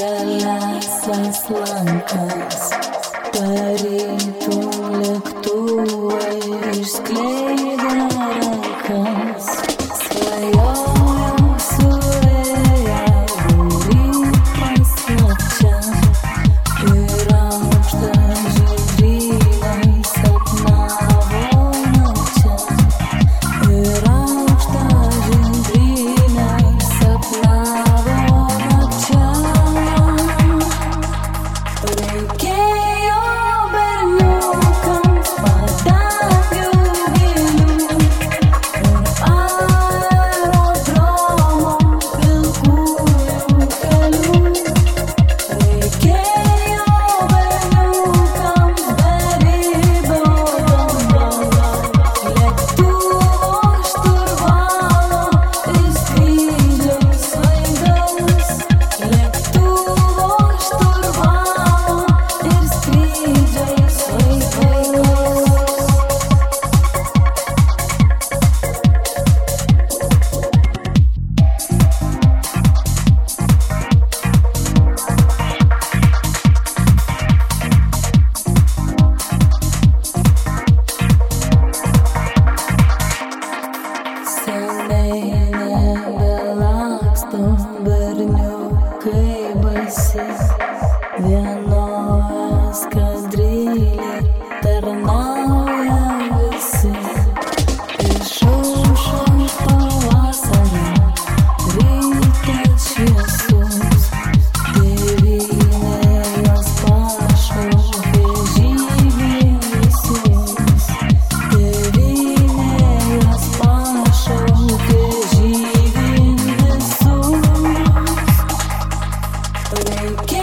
žaliasias lankas, tarytum lėktuvai išskleidę rankas. Svajojau su vėja, būry paslapčia ir aukštą žydrynai sapnavo nakčia. Ir aukštą žydrynai sapnavo nakčia. Reikėjo berniukams padangių gėlių ir aerodromo pilkųjų kelių. Reikėjo berniukams beribio dangaus, lėktuvo šturvalo ir skrydžio svaigaus. Lėktuvo šturvalo ir skrydžio svaigaus. Seniai nebelaksto berniukai baisi, vienoje eskadrilėj tarnauja visi. Išaušo pavasario rytas šviesus, tėvynė jos pašaukė žygin visus. Tėvynė jos pašaukė žygin visus. Reikia